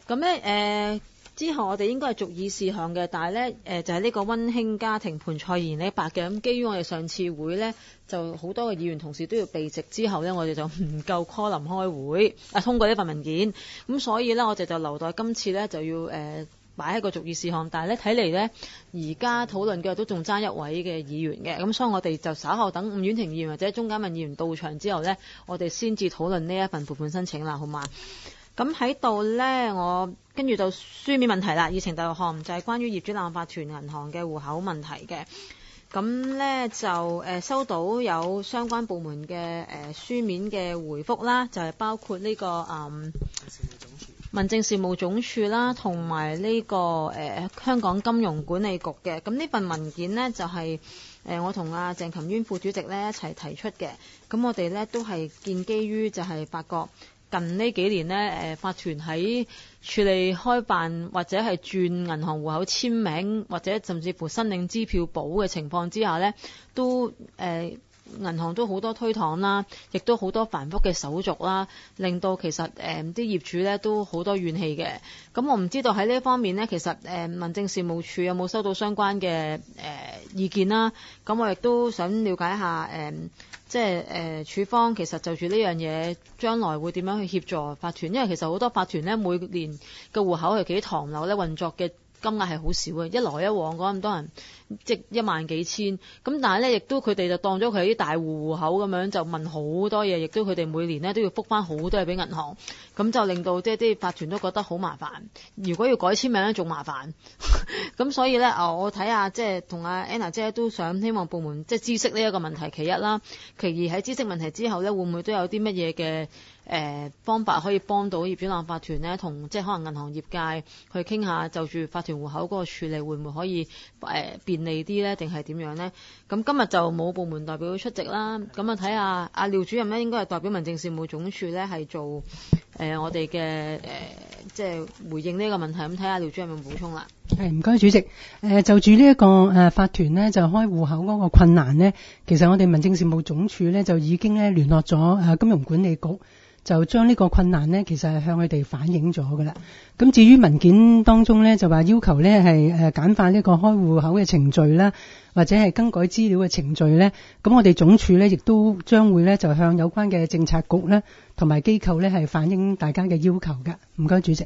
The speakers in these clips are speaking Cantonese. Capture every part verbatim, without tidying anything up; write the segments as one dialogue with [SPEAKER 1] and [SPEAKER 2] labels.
[SPEAKER 1] 咁咧誒。之後我哋應該係逐議事項嘅，但係咧誒就係、是、呢個溫馨家庭盤菜二零一八嘅。咁基於我哋上次會咧就好多嘅議員同事都要避席，之後咧我哋就唔夠 quorum 開會啊通過呢份文件，咁所以咧我哋就留待今次咧就要誒擺喺個逐議事項，但係咧睇嚟咧而家討論嘅都仲爭一位嘅議員嘅，咁所以我哋就稍後等伍婉婷議員或者鍾嘉文議員到場之後咧，我哋先至討論呢一份撥款申請啦，好嘛？咁喺度咧，我跟住到書面問題啦。議程第六項就係關於業主立案法團銀行嘅戶口問題嘅。咁咧就誒、呃、收到有相關部門嘅誒、呃、書面嘅回覆啦，就係、是、包括呢、這個誒民政事務總署啦，同埋呢個誒、呃、香港金融管理局嘅。咁呢份文件呢，就係、是、誒、呃、我同阿鄭琴淵副主席咧一齊提出嘅。咁我哋咧都係建基於就係發覺。近呢幾年呢，誒法團喺處理開辦或者係轉銀行戶口簽名，或者甚至乎申領支票簿嘅情況之下呢，都誒、呃、銀行都好多推搪啦，亦都好多繁複嘅手續啦，令到其實誒啲、呃、業主呢都好多怨氣嘅。咁我唔知道喺呢方面呢，其實誒、呃、民政事務處有冇收到相關嘅誒、呃、意見啦？咁我亦都想了解一下誒。呃即係誒，處方其實就住呢樣嘢，將來會點樣去協助法團？因為其實好多法團咧，每年嘅戶口係幾唐樓咧，運作嘅金額係好少嘅，一來一往嗰咁多人，即一萬幾千。咁但係咧，亦都佢哋就當咗佢係啲大戶戶口咁樣，就問好多嘢，亦都佢哋每年咧都要覆翻好多嘢俾銀行，咁就令到即係啲法團都覺得好麻煩。如果要改簽名咧，仲麻煩。咁所以咧，啊，我睇下即係同阿 Anna 姐都想希望部門即係知悉呢一個問題，其一啦，其二喺知悉問題之後咧，會唔會都有啲乜嘢嘅誒方法可以幫到業主立案法團咧，同即係可能銀行業界去傾下，就住法團戶口嗰個處理會唔會可以誒、呃、便利啲咧，定係點樣咧？咁今日就冇部門代表出席啦，咁啊睇下阿廖主任咧，應該係代表民政事務總署咧係做誒、呃、我哋嘅誒即係回應呢個問題，咁睇下廖主任有冇補充啦。
[SPEAKER 2] 係唔該主席，誒、呃、就住呢一個誒、呃、法團呢，就開戶口嗰個困難呢，其實我哋民政事務總署呢，就已經咧聯絡咗誒、呃、金融管理局，就將呢個困難呢，其實係向佢哋反映咗噶啦。咁至於文件當中呢，就話要求呢係誒簡化呢個開戶口嘅程序啦，或者係更改資料嘅程序呢。咁我哋總署呢，亦都將會呢，就向有關嘅政策局呢，同埋機構呢，係反映大家嘅要求噶。唔該主席。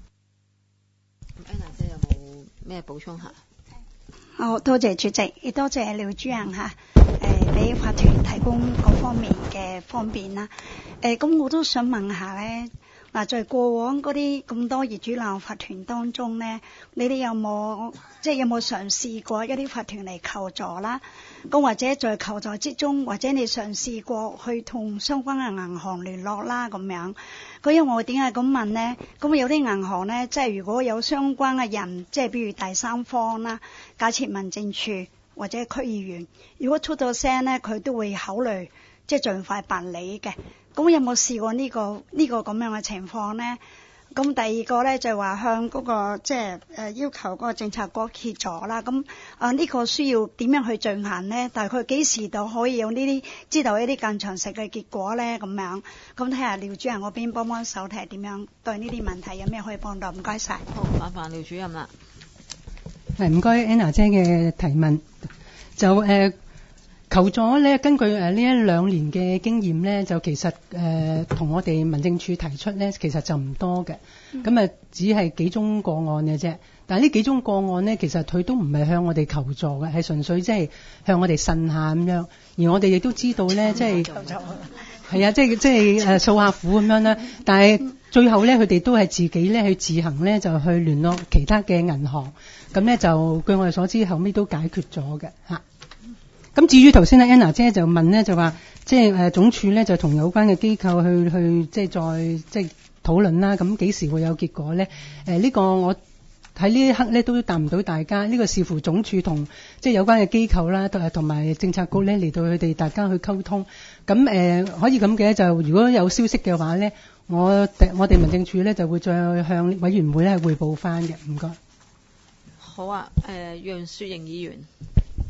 [SPEAKER 1] Anna 姐有冇咩補充下？
[SPEAKER 3] 好，多謝主席，亦多謝廖主任嚇，誒俾法團提供各方面嘅方便啦。誒咁我都想問下咧，嗱在過往嗰啲咁多業主立案法團當中咧，你哋有冇即係有冇嘗試過一啲法團嚟求助啦？咁或者在求助之中，或者你嘗試過去同相關嘅銀行聯絡啦咁樣。咁因為我點解咁問呢？咁有啲銀行呢，即係如果有相關嘅人，即係比如第三方啦，假設民政處或者區議員，如果出咗聲呢，佢都會考慮即係盡快辦理嘅。咁有冇試過呢個呢個咁樣嘅情況呢？咁第二個咧就係話向嗰個即係誒要求嗰個政策局協助啦。咁啊呢個需要點樣去進行呢？大概幾時到可以有呢啲知道一啲更詳細嘅結果咧？咁樣咁睇下廖主任嗰邊幫幫手睇下點樣對呢啲問題有咩可以幫到？唔該晒。
[SPEAKER 1] 好，麻煩廖主任啦。
[SPEAKER 2] 係唔該 Anna 姐嘅提問。就誒。呃求助咧，根據誒呢一兩年嘅經驗咧，就其實誒同、呃、我哋民政處提出咧，其實就唔多嘅，咁啊、嗯、只係幾宗個案嘅啫。但係呢幾宗個案咧，其實佢都唔係向我哋求助嘅，係純粹即係向我哋呻下咁樣。而我哋亦都知道咧，即係係啊，即係即係誒訴下苦咁樣啦。但係最後咧，佢哋都係自己咧去自行咧就去聯絡其他嘅銀行，咁咧就據我哋所知，後尾都解決咗嘅嚇。咁至於頭先咧 Anna 姐就問咧，就話即係誒總署咧就同有關嘅機構去去即係再即係討論啦。咁幾時會有結果咧？誒、呃、呢、這個我喺呢一刻咧都答唔到大家。呢、這個視乎總署同即係有關嘅機構啦，同同埋政策局咧嚟到佢哋大家去溝通。咁誒、呃、可以咁嘅，就如果有消息嘅話咧，我我哋民政處咧就會再向委員會咧匯報翻嘅。唔該。
[SPEAKER 1] 好啊，誒、呃、楊雪盈議員。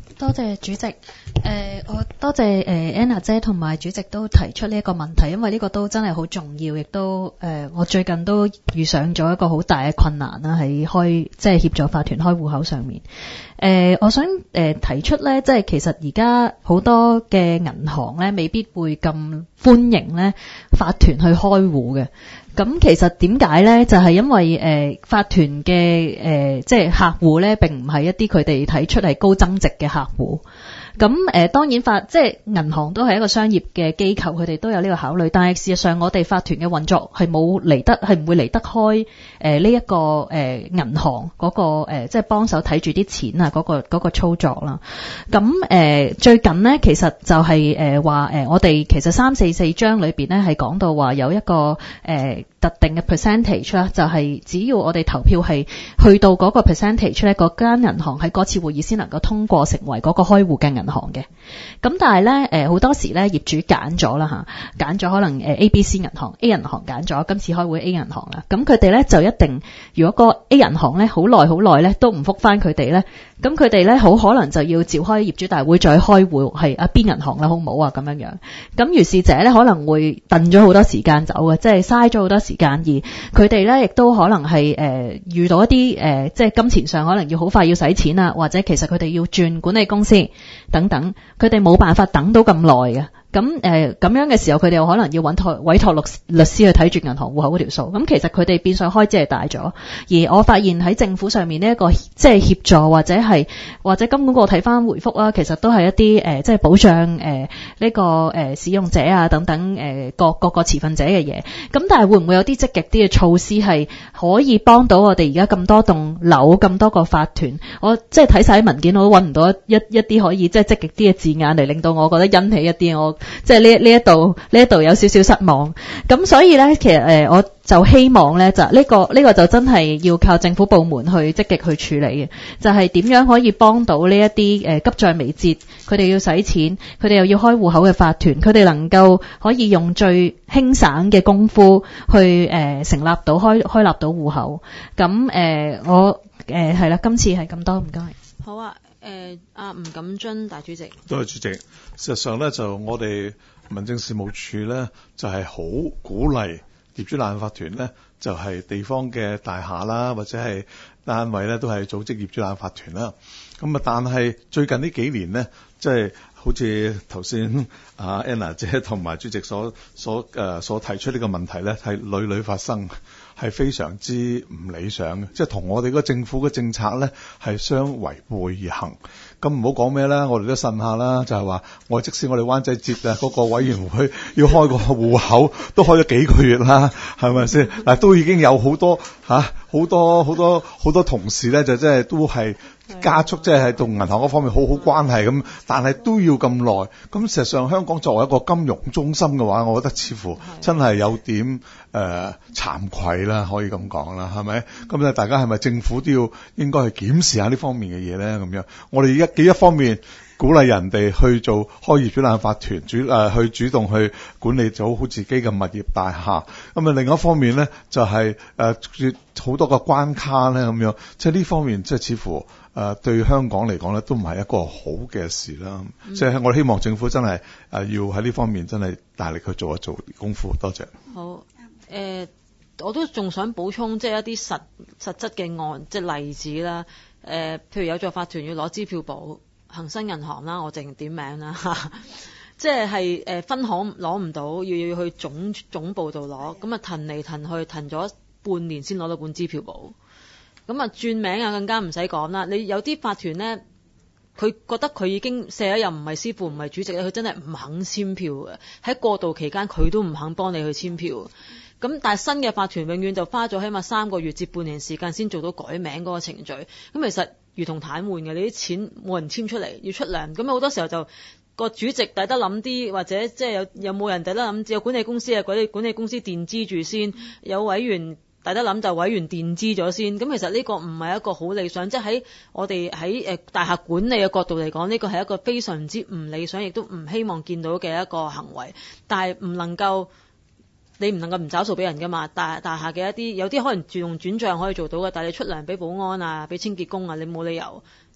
[SPEAKER 4] 多謝主席。誒、呃，我多謝誒、呃、Anna 姐同埋主席都提出呢一個問題，因為呢個都真係好重要，亦都誒、呃，我最近都遇上咗一個好大嘅困難啦，喺開即係協助法團開戶口上面。誒、呃，我想誒、呃、提出咧，即係其實而家好多嘅銀行咧，未必會咁歡迎咧法團去開戶嘅。咁其實點解咧？就係、是、因為誒、呃、法團嘅誒、呃、即係客戶咧，並唔係一啲佢哋睇出係高增值嘅客戶。咁誒、呃、當然法即係銀行都係一個商業嘅機構，佢哋都有呢個考慮。但係事實上，我哋法團嘅運作係冇離得係唔會離得開誒呢一個誒、呃、銀行嗰、那個、呃、即係幫手睇住啲錢啊嗰、那個嗰、那個操作啦。咁誒、呃、最近呢，其實就係誒話誒我哋其實三四四章裏邊咧係講到話有一個誒、呃特定嘅 percentage 啦，就係只要我哋投票係去到嗰個 percentage 咧，嗰間銀行喺嗰次會議先能夠通過成為嗰個開戶嘅銀行嘅。咁但係咧，誒好多時咧業主揀咗啦嚇，揀咗可能誒 A、B、C 銀行 ，A 銀行揀咗今次開會 A 銀行啦。咁佢哋咧就一定，如果個 A 銀行咧好耐好耐咧都唔覆返佢哋咧，咁佢哋咧好可能就要召開業主大會再開會，係啊邊銀行啦好唔好啊咁樣樣。咁如是者咧可能會燉咗好多時間走嘅，即係嘥咗好多時間，而佢哋咧亦都可能係誒、呃、遇到一啲誒、呃、即係金錢上可能要好快要使錢啊，或者其實佢哋要轉管理公司等等，佢哋冇辦法等到咁耐嘅。咁誒咁樣嘅時候，佢哋又可能要揾託委託律律師去睇住銀行戶口嗰條數。咁其實佢哋變相開支係大咗。而我發現喺政府上面呢一個即係協助或者係或者金管局睇翻回覆啦，其實都係一啲誒、呃、即係保障誒呢、呃這個誒、呃、使用者啊等等誒、呃、各各個持份者嘅嘢。咁但係會唔會有啲積極啲嘅措施係可以幫到我哋而家咁多棟樓咁多個法團？我即係睇晒啲文件，我都揾唔到一一啲可以即係積極啲嘅字眼嚟令到我覺得欣喜一啲。我即係呢呢一度呢一度有少少失望，咁所以咧，其實誒、呃、我就希望咧就呢、這個呢、這個就真係要靠政府部門去積極去處理嘅，就係、是、點樣可以幫到呢一啲誒急在眉睫，佢哋要使錢，佢哋又要開戶口嘅法團，佢哋能夠可以用最輕省嘅功夫去誒、呃、成立到開開立到戶口。咁誒、呃、我誒係啦，今次係咁多，唔該。
[SPEAKER 1] 好啊。誒阿吳錦津大主席，
[SPEAKER 5] 多謝主席。事實上咧，就我哋民政事務處咧，就係、是、好鼓勵業主立案法團咧，就係、是、地方嘅大廈啦，或者係單位咧，都係組織業主立案法團啦。咁啊，但係最近呢幾年咧，即、就、係、是、好似頭先阿 Anna 姐同埋主席所所誒、呃、所提出呢個問題咧，係屢屢發生。係非常之唔理想嘅，即係同我哋個政府嘅政策咧係相違背而行。咁唔好講咩啦，我哋都呻下啦，就係話我即使我哋灣仔節啊嗰個委員會要開個戶口，都開咗幾個月啦，係咪先？嗱，都已經有好多嚇好多好多好多同事咧，就真係都係加速，即係同銀行嗰方面好好關係咁，但係都要咁耐。咁事實上香港作為一個金融中心嘅話，我覺得似乎真係有點誒慚愧啦，可以咁講啦，係咪？咁咧，大家係咪政府都要應該去檢視下呢方面嘅嘢咧？咁樣，我哋一幾一方面鼓勵人哋去做開業主立案法團，主誒、呃、去主動去管理做好自己嘅物業大廈。咁啊，另一方面咧就係誒好多個關卡咧咁樣，即係呢方面即係似乎誒、呃、對香港嚟講咧都唔係一個好嘅事啦。嗯、即係我哋希望政府真係誒、呃、要喺呢方面真係大力去做一做功夫。多謝。
[SPEAKER 1] 好誒、呃，我都仲想補充即係一啲實實質嘅案即係例子啦。誒、呃，譬如有座法團要攞支票簿。恒生銀行啦，我淨點名啦，即係係誒分行攞唔到，要要去總總部度攞，咁啊騰嚟騰去，騰咗半年先攞到本支票簿。咁啊轉名啊更加唔使講啦。你有啲法團咧，佢覺得佢已經卸咗任，唔係師傅唔係主席咧，佢真係唔肯簽票嘅。喺過渡期間，佢都唔肯幫你去簽票。咁但係新嘅法團永遠就花咗起碼三個月至半年時間先做到改名嗰個程序。咁其實如同癱瘓嘅，你啲錢冇人簽出嚟，要出糧。咁好多時候就個主席抵得諗啲，或者即係有有冇人抵得諗，有管理公司啊，管理管理公司墊資住先，有委員抵得諗就委員墊資咗先。咁其實呢個唔係一個好理想，即係喺我哋喺誒大廈管理嘅角度嚟講，呢個係一個非常之唔理想，亦都唔希望見到嘅一個行為。但係唔能夠。你唔能夠唔找數俾人噶嘛？大大廈嘅一啲有啲可能自動轉賬可以做到嘅，但係你出糧俾保安啊、俾清潔工啊，你冇理由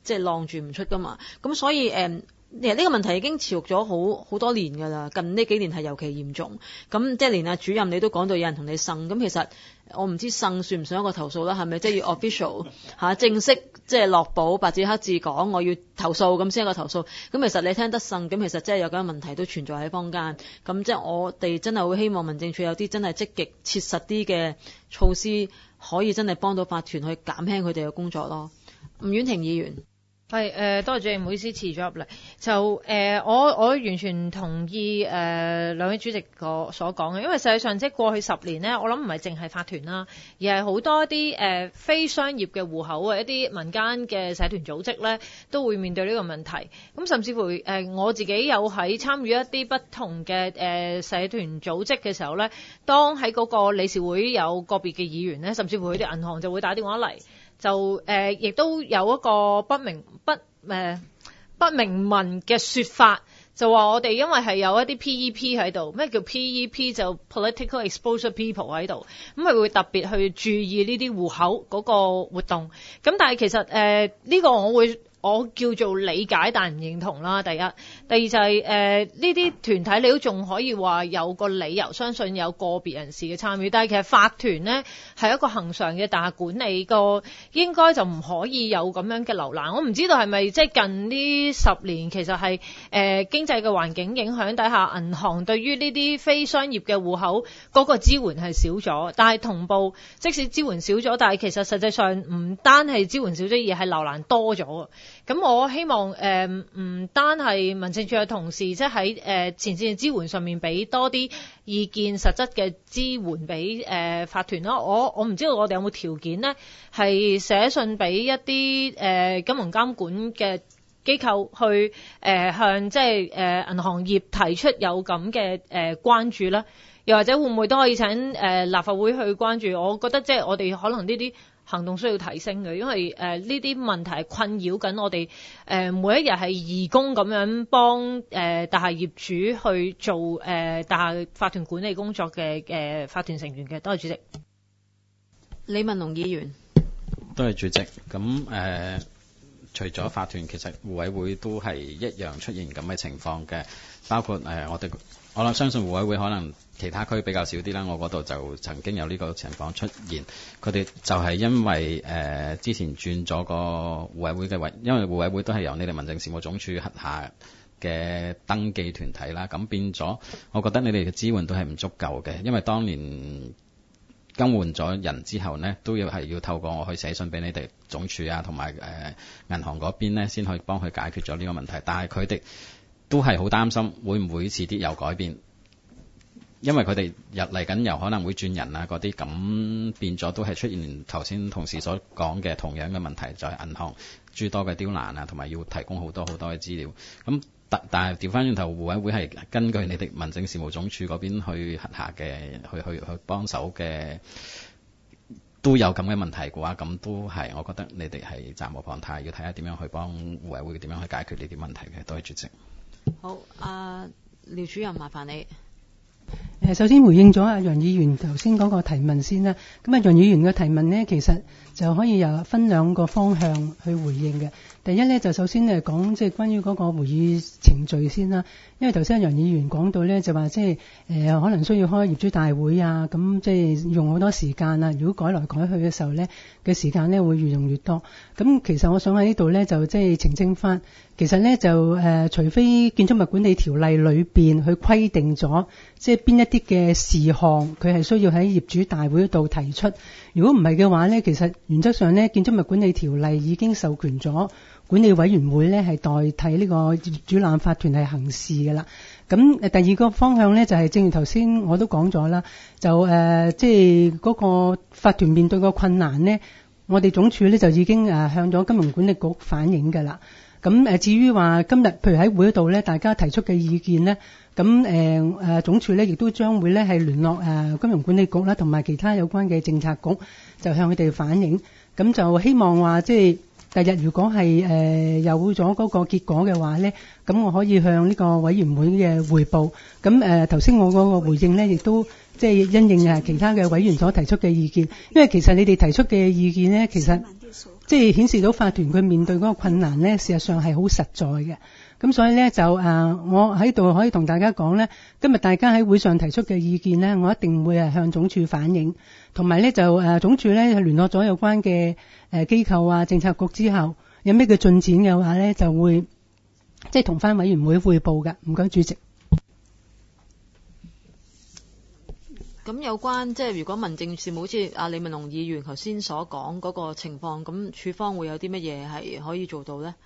[SPEAKER 1] 即係晾住唔出噶嘛。咁所以誒。其實呢個問題已經持續咗好好多年㗎啦，近呢幾年係尤其嚴重。咁即係連阿主任你都講到有人同你呻，咁其實我唔知呻算唔算一個投訴啦，係咪即係要 official 嚇正式即係落簿白紙黑字講我要投訴咁先係個投訴。咁其實你聽得呻，咁其實即係有咁嘅問題都存在喺坊間。咁即係我哋真係會希望民政處有啲真係積極切實啲嘅措施，可以真係幫到法團去減輕佢哋嘅工作咯。吳婉婷議員。
[SPEAKER 6] 係誒、呃，多謝主席，唔好意思遲咗入嚟。就誒、呃，我我完全同意誒、呃、兩位主席個所講嘅，因為實際上即係過去十年咧，我諗唔係淨係法團啦，而係好多啲誒、呃、非商業嘅戶口啊，一啲民間嘅社團組織咧，都會面對呢個問題。咁甚至乎誒、呃，我自己有喺參與一啲不同嘅誒、呃、社團組織嘅時候咧，當喺嗰個理事會有個別嘅議員咧，甚至乎佢哋銀行就會打電話嚟。就誒，亦、呃、都有一個不明不誒、呃、不明文嘅說法，就話我哋因為係有一啲 P E P 喺度，咩叫 P E P 就 Political Exposure People 喺度，咁係會特別去注意呢啲戶口嗰個活動。咁但係其實誒呢、呃這個我會。我叫做理解但唔認同啦，第一。第二就係誒呢啲團體你都仲可以話有個理由相信有個別人士嘅參與，但係其實法團呢係一個恆常嘅大廈管理個，應該就唔可以有咁樣嘅流難。我唔知道係咪即係近呢十年其實係誒、呃、經濟嘅環境影響底下，銀行對於呢啲非商業嘅戶口嗰個支援係少咗，但係同步即使支援少咗，但係其實實際上唔單係支援少咗，而係流難多咗。咁我希望誒唔、呃、單係民政處嘅同事，即係喺誒前線嘅支援上面俾多啲意見，實質嘅支援俾誒、呃、法團啦。我我唔知道我哋有冇條件呢，係寫信俾一啲誒、呃、金融監管嘅機構去誒、呃、向即係誒銀行業提出有咁嘅誒關注啦。又或者會唔會都可以請誒、呃、立法會去關注？我覺得即係我哋可能呢啲行動需要提升嘅，因為誒呢啲問題係困擾緊我哋誒、呃、每一日係義工咁樣幫誒、呃、大廈業主去做誒、呃、大廈法團管理工作嘅誒、呃、法團成員嘅。多謝主席。
[SPEAKER 1] 李文龍議員。
[SPEAKER 7] 多謝主席。咁誒、呃，除咗法團，其實互委會都係一樣出現咁嘅情況嘅，包括誒、呃、我哋我諗相信互委會可能其他區比較少啲啦，我嗰度就曾經有呢個情況出現。佢哋就係因為誒、呃、之前轉咗個互委會嘅委，因為互委會都係由你哋民政事務總署轄下嘅登記團體啦，咁變咗，我覺得你哋嘅支援都係唔足夠嘅，因為當年更換咗人之後呢，都要係要透過我去寫信俾你哋總署啊，同埋誒銀行嗰邊呢，先可以幫佢解決咗呢個問題。但係佢哋都係好擔心會唔會遲啲有改變，因為佢哋入嚟緊又可能會轉人啊嗰啲，咁變咗都係出現頭先同事所講嘅同樣嘅問題，就係、是、銀行諸多嘅刁難啊，同埋要提供好多好多嘅資料。咁但但係調翻轉頭，互委會係根據你哋民政事務總署嗰邊去轄下嘅去去去幫手嘅，都有咁嘅問題嘅話，咁都係我覺得你哋係責無旁貸，要睇下點樣去幫互委會點樣去解決呢啲問題嘅。多謝主席。
[SPEAKER 1] 好，阿、呃、廖主任麻煩你。
[SPEAKER 2] 誒，首先回應咗阿楊議員頭先嗰個提問先啦。咁啊，楊議員嘅提問呢，其實就可以有分兩個方向去回應嘅。第一呢，就首先誒講即係關於嗰個會議程序先啦。因為頭先阿楊議員講到呢，就話即係誒可能需要開業主大會啊，咁即係用好多時間啊。如果改來改去嘅時候呢，嘅時間呢會越用越多。咁其實我想喺呢度呢，就即係澄清翻，其實呢，就誒、呃、除非建築物管理條例裏邊去規定咗，即係邊一啲嘅事項佢係需要喺業主大會度提出。如果唔係嘅話呢，其實原則上呢，建築物管理條例已經授權咗管理委員會呢係代替呢個業主立案法團係行事嘅啦。咁誒第二個方向呢，就係、是、正如頭先我都講咗啦，就誒、呃、即係嗰個法團面對個困難呢，我哋總署呢就已經誒向咗金融管理局反映㗎啦。咁誒至於話今日譬如喺會度呢，大家提出嘅意見呢，咁誒誒總署呢亦都將會呢係聯絡誒金融管理局啦，同埋其他有關嘅政策局，就向佢哋反映。咁就希望話即係第日如果係誒有咗嗰個結果嘅話呢，咁我可以向呢個委員會嘅匯報。咁誒頭先我嗰個回應呢，亦都即係因應誒其他嘅委員所提出嘅意見，因為其實你哋提出嘅意見呢，其實即係顯示到法團佢面對嗰個困難咧，事實上係好實在嘅。咁所以咧就誒、呃，我喺度可以同大家講咧，今日大家喺會上提出嘅意見咧，我一定會係向總署反映，同埋咧就誒、呃、總署咧聯絡咗有關嘅誒機構啊、政策局之後，有咩嘅進展嘅話咧，就會即係同翻委員會匯報㗎。唔該，主席。
[SPEAKER 1] 咁有關即係如果民政事務好似阿李文龍議員頭先所講嗰個情況，咁署方會有啲乜嘢係可以做到咧？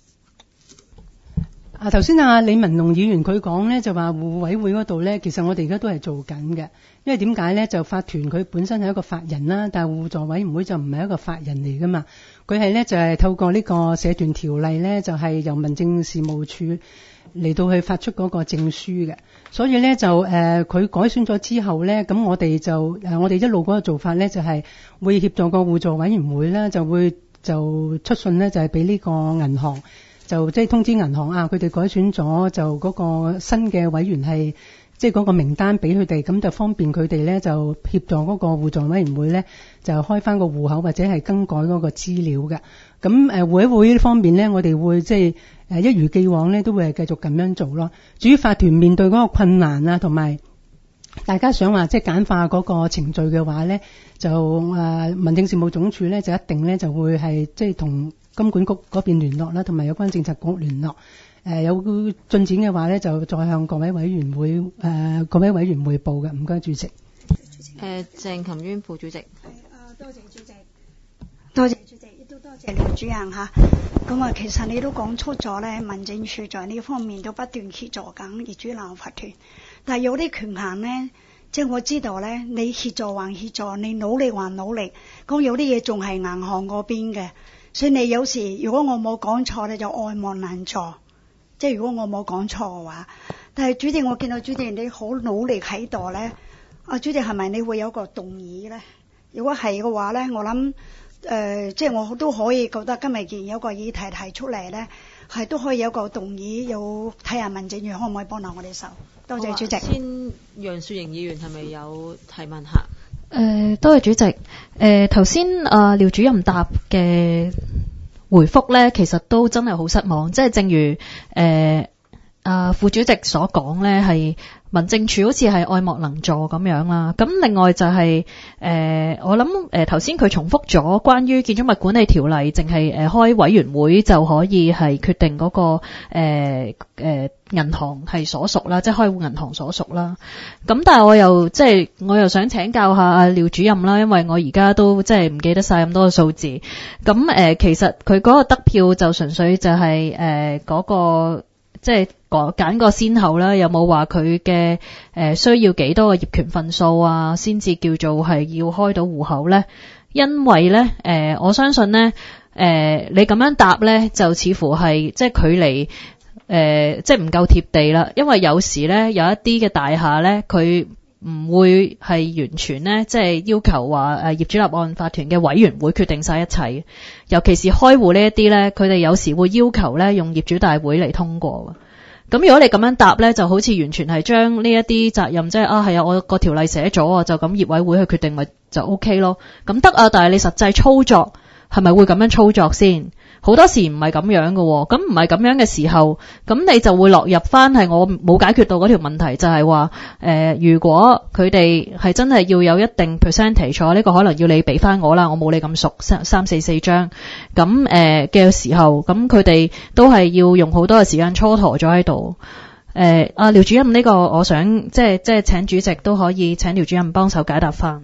[SPEAKER 2] 啊，頭先阿李文龍議員佢講咧，就話互委會嗰度咧，其實我哋而家都係做緊嘅。因為點解咧？就法團佢本身係一個法人啦，但係互助委員會就唔係一個法人嚟噶嘛。佢係咧就係、是、透過呢個社團條例咧，就係、是、由民政事務處嚟到去發出嗰個證書嘅。所以咧就誒，佢、呃、改選咗之後咧，咁我哋就誒、呃，我哋一路嗰個做法咧，就係、是、會協助個互助委員會咧，就會就出信咧，就係俾呢個銀行。就即係通知銀行啊，佢哋改選咗就嗰個新嘅委員係即係嗰個名單俾佢哋，咁就方便佢哋咧就協助嗰個互助委員會咧就開翻個戶口或者係更改嗰個資料嘅。咁誒互委會呢方面咧，我哋會即係誒一如既往咧都會係繼續咁樣做咯。至於法團面對嗰個困難啊，同埋大家想話即係簡化嗰個程序嘅話咧，就誒、呃、民政事務總署咧就一定咧就會係即係同金管局嗰邊聯絡啦，同埋有關政策局聯絡。誒、呃、有進展嘅話咧，就再向各位委員會誒、呃、各位委員匯報嘅。唔該，主席。誒、
[SPEAKER 1] 呃，鄭琴淵副主席。係
[SPEAKER 3] 啊，多謝主席，多謝主席，亦都多謝廖主任嚇。咁啊，其實你都講出咗咧，民政處在呢方面都不斷協助緊業主立案法團，但係有啲權限咧，即係我知道咧，你協助還協助，你努力還努力，咁有啲嘢仲係銀行嗰邊嘅。所以你有時如果我冇講錯咧，就愛莫能助。即係如果我冇講錯嘅話，但係主席，我見到主席你好努力喺度咧。啊，主席係咪你會有個動議咧？如果係嘅話咧，我諗誒、呃，即係我都可以覺得今日既然有個議題提出嚟咧，係都可以有個動議，有睇下民政處可唔可以幫到我哋手。多謝主席。
[SPEAKER 1] 先楊雪盈議員係咪有提問下？
[SPEAKER 4] 誒、呃，多謝主席。誒頭先啊廖主任答嘅回覆咧，其實都真係好失望。即係正如誒啊、呃、副主席所講咧，係民政處好似係愛莫能助咁樣啦。咁另外就係、是、誒、呃、我諗誒頭先佢重複咗關於建築物管理條例，淨係誒開委員會就可以係決定嗰、那個誒誒、呃呃、銀行係所屬啦，即係開戶銀行所屬啦。咁但係我又即係我又想請教下阿廖主任啦，因為我而家都即係唔記得晒咁多數字。咁誒、呃、其實佢嗰個得票就純粹就係誒嗰個即係揀個先後啦，有冇話佢嘅誒需要幾多個業權份數啊，先至叫做係要開到戶口咧？因為咧誒、呃，我相信咧誒、呃，你咁樣答咧，就似乎係即係距離誒、呃，即係唔夠貼地啦。因為有時咧有一啲嘅大廈咧，佢唔會係完全咧，即係要求話誒業主立案法團嘅委員會決定晒一切，尤其是開戶呢一啲咧，佢哋有時會要求咧用業主大會嚟通過。咁如果你咁樣答咧，就好似完全係將呢一啲責任，即係啊係啊，我個條例寫咗啊，就咁業委會去決定咪就 OK 咯。咁得啊，但係你實際操作係咪會咁樣操作先？好多時唔係咁樣嘅喎。咁唔係咁樣嘅時候，咁你就會落入翻係我冇解決到嗰條問題，就係話誒，如果佢哋係真係要有一定 percentage，呢個可能要你俾翻我啦，我冇你咁熟，三三四四張咁誒嘅時候，咁佢哋都係要用好多嘅時間蹉跎咗喺度。誒，阿廖主任呢個，我想即係即係請主席都可以請廖主任幫手解答翻。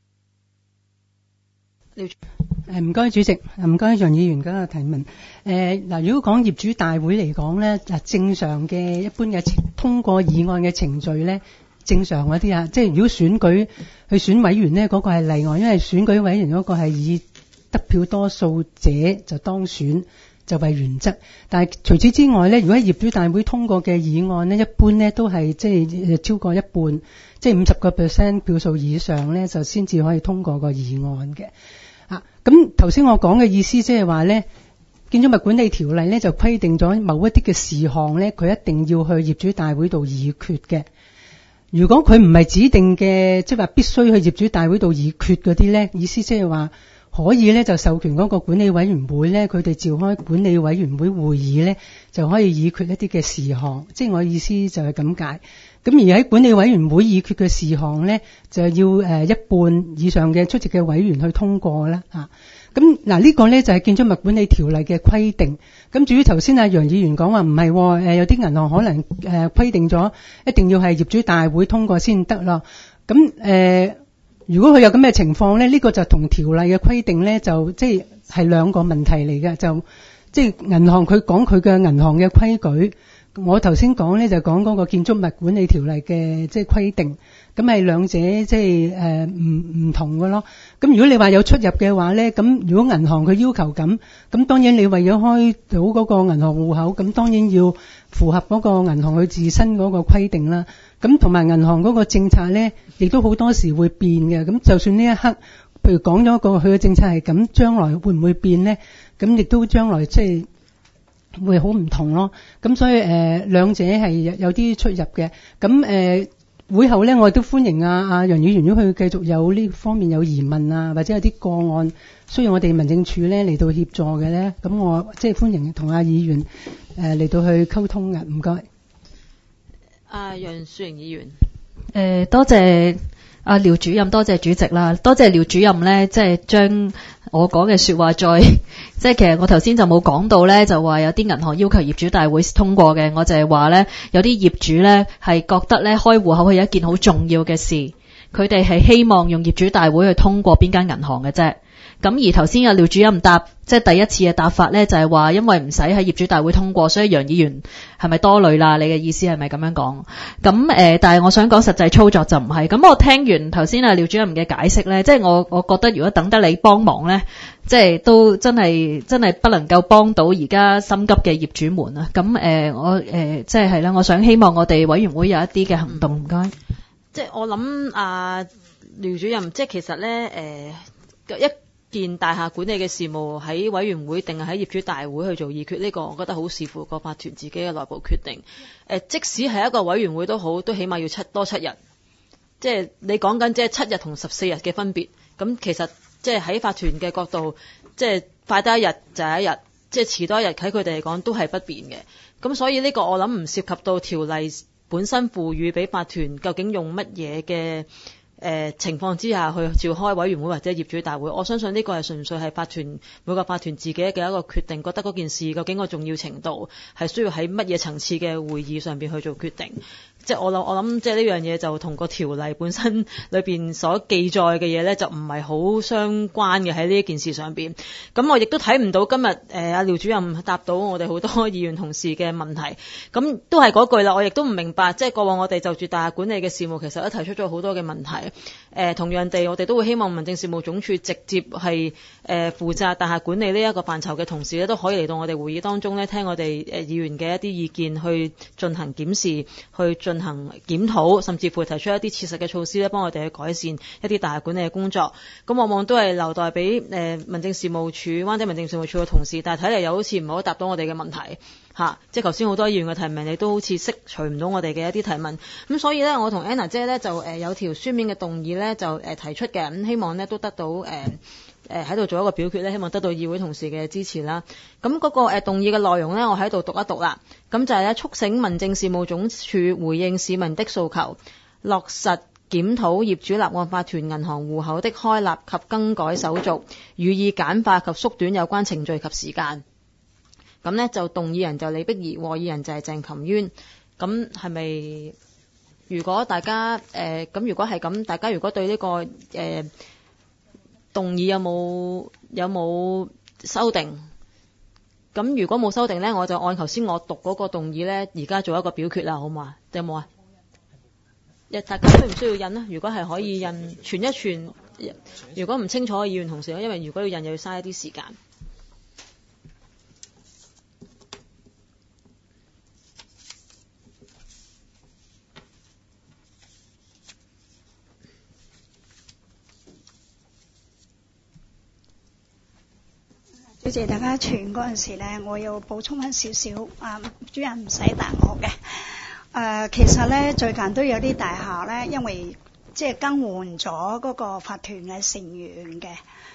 [SPEAKER 2] 誒唔該主席，唔該楊議員嗰個提問。誒嗱，如果講業主大會嚟講咧，嗱正常嘅一般嘅通過議案嘅程序咧，正常嗰啲啊，即係如果選舉去選委員咧，嗰個係例外，因為選舉委員嗰個係以得票多數者就當選就為原則。但係除此之外咧，如果業主大會通過嘅議案咧，一般咧都係即係超過一半，即係五十個 percent 票數以上咧，就先至可以通過個議案嘅。啊，咁頭先我講嘅意思即係話咧，建築物管理條例咧就規定咗某一啲嘅事項咧，佢一定要去業主大會度議決嘅。如果佢唔係指定嘅，即係話必須去業主大會度議決嗰啲咧，意思即係話可以咧就授權嗰個管理委員會咧，佢哋召開管理委員會會議咧，就可以議決一啲嘅事項。即係我意思就係咁解。咁而喺管理委員會議決嘅事項咧，就要誒一半以上嘅出席嘅委員去通過啦嚇。咁嗱呢個咧就係建築物管理條例嘅規定。咁至於頭先阿楊議員講話唔係誒，有啲銀行可能誒規定咗一定要係業主大會通過先得咯。咁誒、呃，如果佢有咁嘅情況咧，呢、這個就同條例嘅規定咧就即係係兩個問題嚟嘅。就即係銀行佢講佢嘅銀行嘅規矩。我頭先講咧就講嗰個建築物管理條例嘅即係規定，咁係兩者即係誒唔唔同嘅咯。咁如果你話有出入嘅話咧，咁如果銀行佢要求咁，咁當然你為咗開到嗰個銀行戶口，咁當然要符合嗰個銀行佢自身嗰個規定啦。咁同埋銀行嗰個政策咧，亦都好多時會變嘅。咁就算呢一刻，譬如講咗個佢嘅政策係咁，將來會唔會變咧？咁亦都將來即係會好唔同咯，咁所以誒、呃、兩者係有啲出入嘅。咁誒、呃、會後咧，我亦都歡迎啊啊楊議員，如果佢繼續有呢方面有疑問啊，或者有啲個案需要我哋民政處咧嚟到協助嘅咧，咁我即係歡迎同阿議員誒嚟到去溝通嘅。唔該。
[SPEAKER 1] 阿楊雪盈議員，
[SPEAKER 4] 誒、呃、多謝阿廖主任，多謝主席啦，多謝廖主任咧，即係將我講嘅說話再，即係其實我頭先就冇講到咧，就話有啲銀行要求業主大會通過嘅，我就係話咧，有啲業主咧係覺得咧開戶口係一件好重要嘅事，佢哋係希望用業主大會去通過邊間銀行嘅啫。咁而頭先阿廖主任答，即係第一次嘅答法咧，就係話因為唔使喺業主大會通過，所以楊議員係咪多慮啦？你嘅意思係咪咁樣講？咁誒、呃，但係我想講實際操作就唔係。咁我聽完頭先阿廖主任嘅解釋咧，即係我我覺得如果等得你幫忙咧，即係都真係真係不能夠幫到而家心急嘅業主們啊。咁誒、呃，我誒、呃、即係係啦，我想希望我哋委員會有一啲嘅行動，唔該。
[SPEAKER 1] 即係我諗啊，廖主任，即係其實咧誒、呃、一件大廈管理嘅事務喺委員會定係喺業主大會去做議決，呢、這個我覺得好視乎個法團自己嘅內部決定。誒、呃，即使係一個委員會都好，都起碼要七多七日。即係你講緊即係七日同十四日嘅分別。咁其實即係喺法團嘅角度，即係快得一日就係一日，即係遲多一日喺佢哋嚟講都係不變嘅。咁所以呢個我諗唔涉及到條例本身賦予俾法團究竟用乜嘢嘅誒、呃、情況之下去召開委員會或者業主大會，我相信呢個係純粹係法團每個法團自己嘅一個決定，覺得嗰件事究竟個重要程度係需要喺乜嘢層次嘅會議上邊去做決定。即係我諗，我諗即係呢樣嘢就同個條例本身裏邊所記載嘅嘢咧，就唔係好相關嘅喺呢一件事上邊。咁我亦都睇唔到今日誒阿廖主任答到我哋好多議員同事嘅問題。咁都係嗰句啦，我亦都唔明白，即係過往我哋就住大廈管理嘅事務，其實都提出咗好多嘅問題。誒、呃、同樣地，我哋都會希望民政事務總署直接係誒、呃、負責大廈管理呢一個範疇嘅同事咧，都可以嚟到我哋會議當中咧，聽我哋誒議員嘅一啲意見，去進行檢視，去進進行檢討，甚至乎提出一啲切實嘅措施咧，幫我哋去改善一啲大廈管理嘅工作。咁往往都係留待俾誒、呃、民政事務處、灣仔民政事務處嘅同事，但係睇嚟又好似唔係好答到我哋嘅問題嚇、啊。即係頭先好多議員嘅提問，你都好似釋除唔到我哋嘅一啲提問。咁所以咧，我同 Anna 姐咧就誒、呃、有條書面嘅動議咧，就誒、呃、提出嘅，咁希望咧都得到誒。呃誒喺度做一個表決咧，希望得到議會同事嘅支持啦。咁嗰、那個誒、呃、動議嘅內容咧，我喺度讀一讀啦。咁就係咧，促請民政事務總署回應市民的訴求，落實檢討業主立案法團銀行戶口的開立及更改手續，予以簡化及縮短有關程序及時間。咁呢，就動議人就李碧儀，和議人就係鄭琴淵。咁係咪？如果大家誒咁、呃，如果係咁，大家如果對呢、這個誒，呃動議有冇有冇修訂？咁如果冇修訂呢，我就按頭先我讀嗰個動議呢，而家做一個表決啦，好嘛？有冇啊？大家需唔需要印呢？如果係可以印，傳一傳。如果唔清楚，議員同事，因為如果要印，又要嘥一啲時間。
[SPEAKER 3] 多謝大家傳嗰陣時咧，我要補充翻少少啊，主任唔使答我嘅。誒、呃，其實咧最近都有啲大廈咧，因為即係更換咗嗰個法團嘅成員嘅。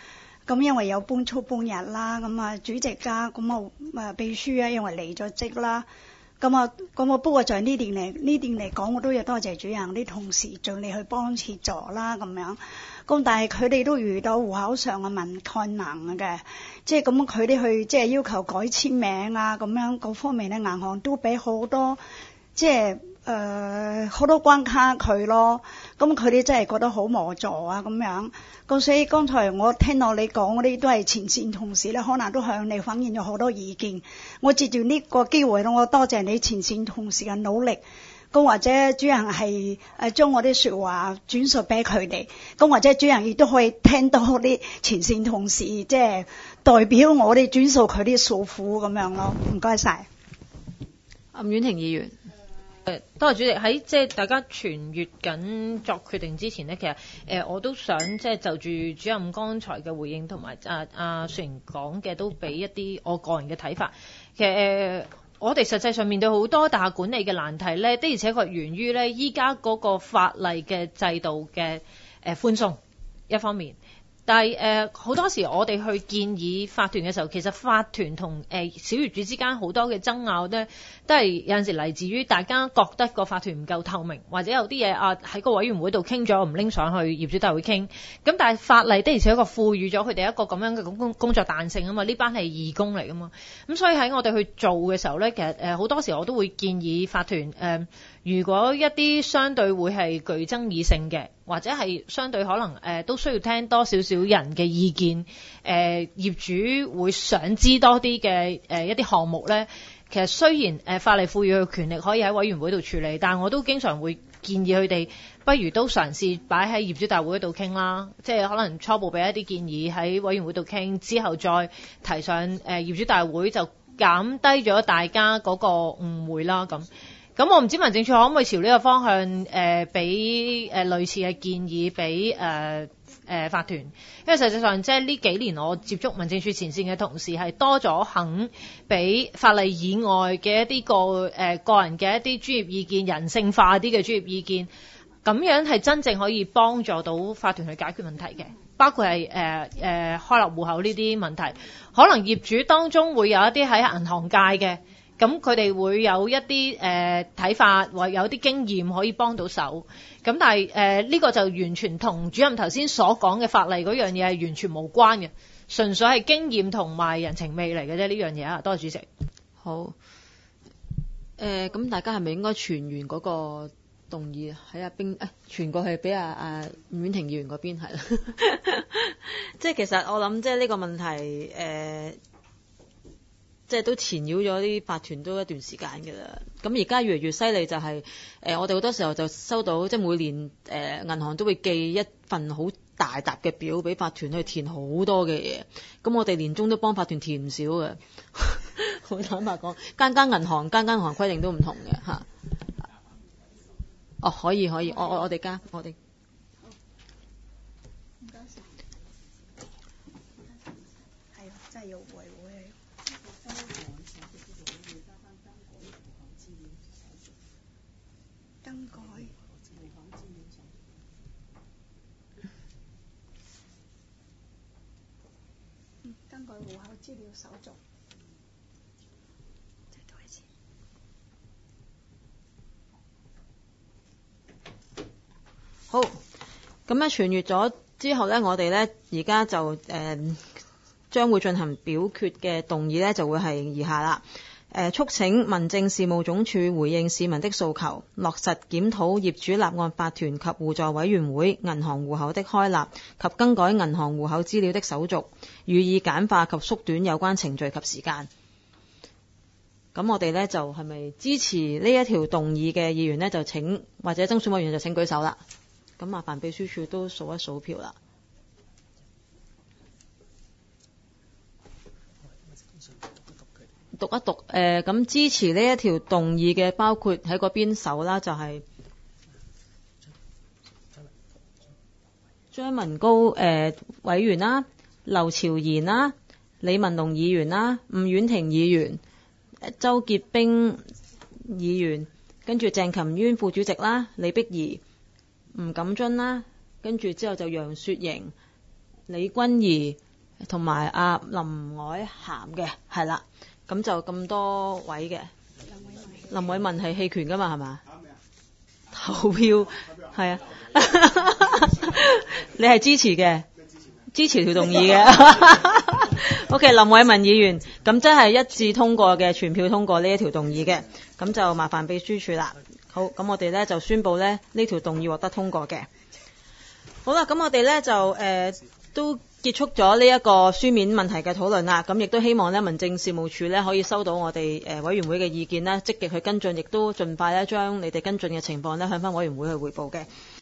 [SPEAKER 3] 咁因為有搬出搬入啦，咁啊主席啦，咁啊誒秘書啊，因為離咗職啦。咁啊，咁啊，不過在呢點嚟呢點嚟講，我都要多謝主任啲同事盡力去幫協助啦，咁樣。咁但係佢哋都遇到戶口上嘅問困難嘅，即係咁佢哋去即係要求改簽名啊，咁樣各方面咧，銀行都俾好多即係誒好多關卡佢咯。咁佢哋真係覺得好無助啊，咁樣。咁所以剛才我聽到你講嗰啲都係前線同事咧，可能都向你反映咗好多意見。我藉住呢個機會咧，我多謝你前線同事嘅努力。咁或者主任係誒將我啲説話轉述俾佢哋，咁或者主任亦都可以聽到啲前線同事即係代表我哋轉述佢啲訴苦咁樣咯。唔該晒。
[SPEAKER 1] 阿婉婷議員。
[SPEAKER 6] 誒，多謝主席。喺即係大家傳閱緊作決定之前呢，其實誒、呃、我都想即係就住主任剛才嘅回應同埋阿阿雪瑩講嘅，都俾一啲我個人嘅睇法。其實誒、呃，我哋實際上面對好多大廈管理嘅難題咧，的而且確源於咧依家嗰個法例嘅制度嘅誒寬鬆一方面。但係誒好多時我哋去建議法團嘅時候，其實法團同誒、呃、小業主之間好多嘅爭拗咧，都係有陣時嚟自於大家覺得個法團唔夠透明，或者有啲嘢啊喺個委員會度傾咗唔拎上去業主大會傾。咁但係法例的而且確賦予咗佢哋一個咁樣嘅工工作彈性啊嘛，呢班係義工嚟噶嘛。咁所以喺我哋去做嘅時候咧，其實誒好、呃、多時我都會建議法團誒、呃，如果一啲相對會係具爭議性嘅，或者係相對可能誒、呃、都需要聽多少少人嘅意見，誒、呃、業主會想知多啲嘅誒一啲項目咧，其實雖然誒、呃、法例賦予嘅權力可以喺委員會度處理，但係我都經常會建議佢哋不如都嘗試擺喺業主大會度傾啦，即係可能初步俾一啲建議喺委員會度傾，之後再提上誒、呃、業主大會，就減低咗大家嗰個誤會啦咁。咁我唔知民政處可唔可以朝呢個方向誒俾誒類似嘅建議俾誒誒法團，因為實際上即係呢幾年我接觸民政處前線嘅同事係多咗肯俾法例以外嘅一啲個誒、呃、個人嘅一啲專業意見，人性化啲嘅專業意見，咁樣係真正可以幫助到法團去解決問題嘅，包括係誒誒開立戶口呢啲問題，可能業主當中會有一啲喺銀行界嘅。咁佢哋會有一啲誒睇法，或有啲經驗可以幫到手。咁但係誒呢個就完全同主任頭先所講嘅法例嗰樣嘢係完全無關嘅，純粹係經驗同埋人情味嚟嘅啫。呢樣嘢啊，多謝主席。
[SPEAKER 1] 好。誒咁、呃、大家係咪應該傳完嗰個動議喺阿冰誒傳過去俾阿阿婉婷議員嗰邊係啦？即係其實我諗，即係呢個問題誒。呃即係都纏繞咗啲法團都一段時間㗎啦。咁而家越嚟越犀利就係、是、誒、呃，我哋好多時候就收到即係每年誒、呃、銀行都會寄一份好大沓嘅表俾法團去填好多嘅嘢。咁我哋年終都幫法團填唔少嘅。好坦白講，間間銀行間間銀行規定都唔同嘅嚇。哦，可以可以，我我我哋加我哋。
[SPEAKER 3] 唔該曬。係啊，真係要維護。更改，嗯，更改戶口資料手續。再讀一次。
[SPEAKER 1] 好，咁咧傳閱咗之後咧，我哋咧而家就誒、呃、將會進行表決嘅動議咧，就會係以下啦。誒促請民政事務總署回應市民的訴求，落實檢討業主立案法團及互助委員會銀行戶口的開立及更改銀行戶口資料的手續，予以簡化及縮短有關程序及時間。咁我哋呢，就係咪支持呢一條動議嘅議員呢？就請或者爭選委員就請舉手啦。咁麻煩秘書處都數一數票啦。讀一讀誒，咁、呃、支持呢一條動議嘅包括喺嗰邊手啦，就係、是、張文高誒、呃、委員啦、劉朝賢啦、李文龍議員啦、吳婉婷議員、周潔冰議員，跟住鄭琴淵副主席啦、李碧儀、吳錦津啦，跟住之後就楊雪瑩、李君儀、 同埋阿林凱涵嘅，係啦，咁就咁多位嘅。林偉文係棄權㗎嘛，係嘛？投票係啊，你係支持嘅，支持條動議嘅。OK， 林偉文議員，咁真係一致通過嘅，全票通過呢一條動議嘅，咁就麻煩秘書處啦。好，咁我哋咧就宣佈咧呢條動議獲得通過嘅。好啦，咁我哋咧就誒、呃、都結束咗呢一個書面問題嘅討論啦。咁亦都希望咧民政事務處咧可以收到我哋誒委員會嘅意見啦，積極去跟進，亦都盡快咧將你哋跟進嘅情況咧向翻委員會去彙報嘅。